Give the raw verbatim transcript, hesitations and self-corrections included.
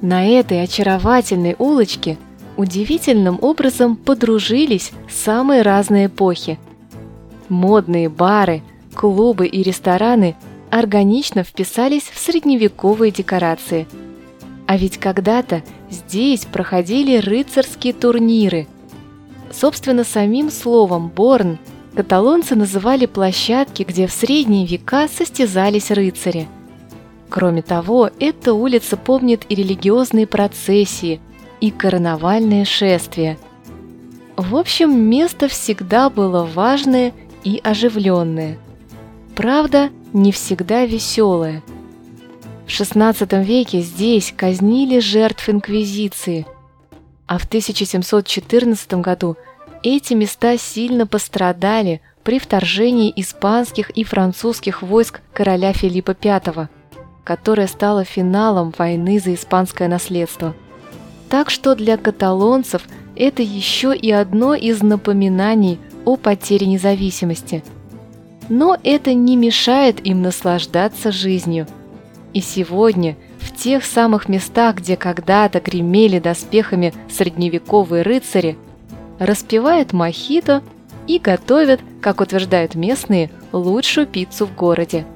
На этой очаровательной улочке удивительным образом подружились самые разные эпохи. Модные бары, клубы и рестораны органично вписались в средневековые декорации. А ведь когда-то здесь проходили рыцарские турниры. Собственно, самим словом «борн» каталонцы называли площадки, где в средние века состязались рыцари. Кроме того, эта улица помнит и религиозные процессии, и карнавальные шествия. В общем, место всегда было важное и оживленное. Правда, не всегда веселое. В шестнадцатом веке здесь казнили жертв инквизиции, а в тысяча семьсот четырнадцатом году эти места сильно пострадали при вторжении испанских и французских войск короля Филиппа Пятого, которое стало финалом войны за испанское наследство. Так что для каталонцев это еще и одно из напоминаний о потере независимости. Но это не мешает им наслаждаться жизнью. И сегодня в тех самых местах, где когда-то гремели доспехами средневековые рыцари, распивают мохито и готовят, как утверждают местные, лучшую пиццу в городе.